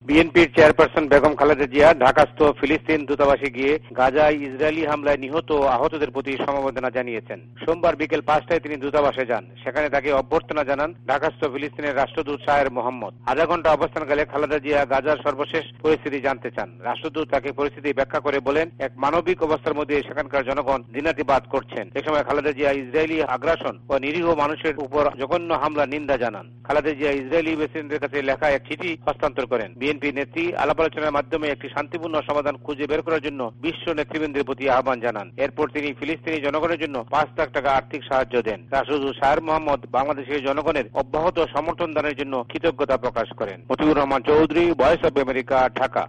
বিএনপির চেয়ারপারসন বেগম খালেদা জিয়া ঢাকাস্থ ফিলিস্তিন দূতাবাসে গিয়ে গাজায় ইসরায়েলি হামলায় নিহত ও আহতদের প্রতি সমবেদনা জানিয়েছেন। সোমবার বিকেল 5টায় তিনি দূতাবাসে যান। সেখানে তাকে অভ্যর্থনা জানান ঢাকাস্থ ফিলিস্তিনের রাষ্ট্রদূত শাহের মোহাম্মদ। আধা ঘন্টা অবস্থানকালে খালেদা জিয়া গাজার সর্বশেষ পরিস্থিতি জানতে চান। রাষ্ট্রদূত তাকে পরিস্থিতি ব্যাখ্যা করে বলেন, এক মানবিক অবস্থার মধ্যে সেখানকার জনগণ দিনাতিপাত করছেন। এ সময় খালেদা জিয়া ইসরায়েলি আগ্রাসন ও নিরীহ মানুষের উপর জঘন্য হামলা নিন্দা জানান। খালেদা জিয়া ইসরায়েলি প্রেসিডেন্টের কাছে লেখা এক চিঠি হস্তান্তর করেন। বিএনপি নেত্রী আলাপ আলোচনার মাধ্যমে একটি শান্তিপূর্ণ সমাধান খুঁজে বের করার জন্য বিশ্ব নেতৃবৃন্দের প্রতি আহ্বান জানান। এরপর তিনি ফিলিস্তিনি জনগণের জন্য 5 লাখ টাকা আর্থিক সাহায্য দেন। রাষ্ট্রদূত শাহের মোহাম্মদ বাংলাদেশের জনগণের অব্যাহত সমর্থন দানের জন্য কৃতজ্ঞতা প্রকাশ করেন। Motiur Rahman Chowdhury, Voice of America, Dhaka.